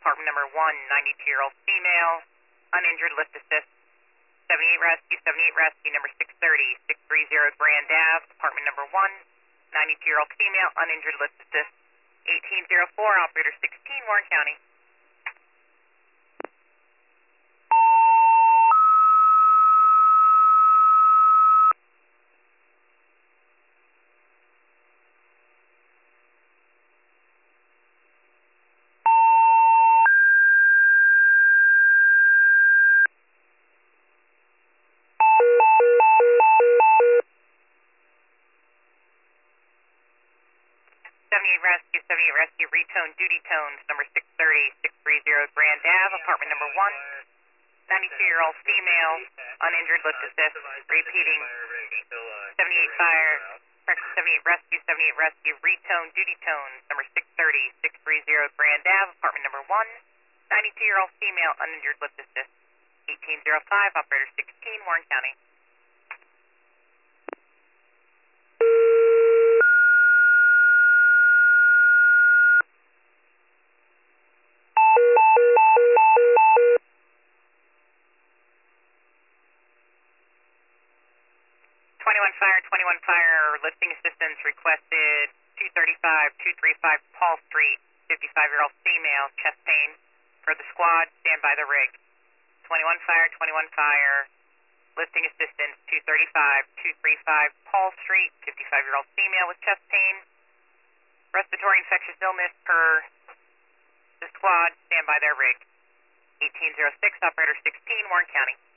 apartment number 1, 92-year-old female, uninjured, lift assist. 78 Rescue, number 630 Grand Ave, apartment number 1, 92-year-old female, uninjured, lift assist. 1804, operator 16, Warren County. 78 Rescue, retone, duty tones, number 630 Grand Ave, apartment number 1, 92-year-old female, uninjured, lift assist. Repeating, 78 Rescue, retone, duty tones, number 630 Grand Ave, apartment number 1, 92-year-old female, uninjured, lift assist. 1805, operator 16, Warren County. 21 Fire, lifting assistance requested 235 Paul Street, 55-year-old female, chest pain. For the squad, stand by the rig. 21 Fire, lifting assistance 235 Paul Street, 55-year-old female with chest pain. Respiratory infectious illness per the squad, stand by their rig. 1806, operator 16, Warren County.